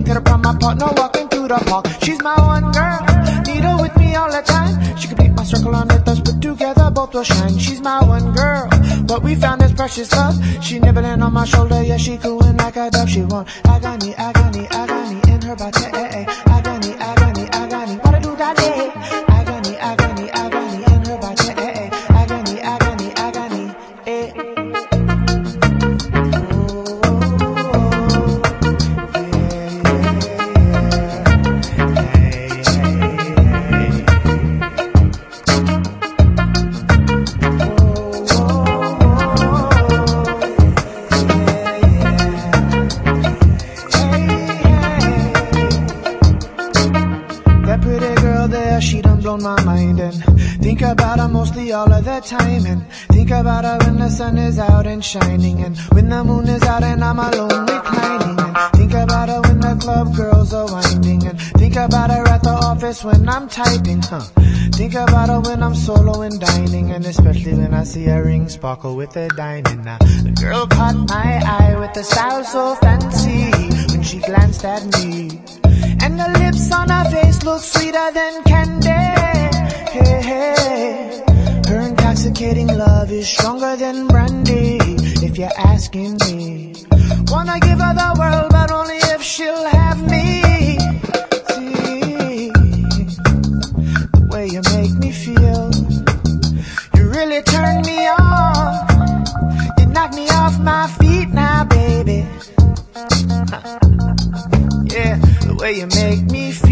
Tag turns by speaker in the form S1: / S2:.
S1: Get her from my partner walking through the park. She's my one girl, need her with me all the time. She complete my circle on earth, us put together both will shine. She's my one girl, but we found this precious love. She nibbling on my shoulder, yeah, she cooing like a dove. She want agony, agony, agony in her body. Agony, agony, agony, what I do that day? Agony, agony, agony in her body. Agony, agony, agony, eh. She done blown my mind and think about her mostly all of the time. And think about her when the sun is out and shining, and when the moon is out and I'm alone reclining. And think about her when the club girls are winding, and think about her at the office when I'm typing. Think about her when I'm solo and dining, and especially when I see her ring sparkle with a diamond. Now the girl caught my eye with a style so fancy when she glanced at me, and the lips on her face look sweeter than candy. Hey, hey. Her intoxicating love is stronger than brandy, if you're asking me. Wanna give her the world, but only if she'll have me. See, the way you make me feel, you really turn me on. You knock me off my feet now, baby. Yeah, the way you make me feel.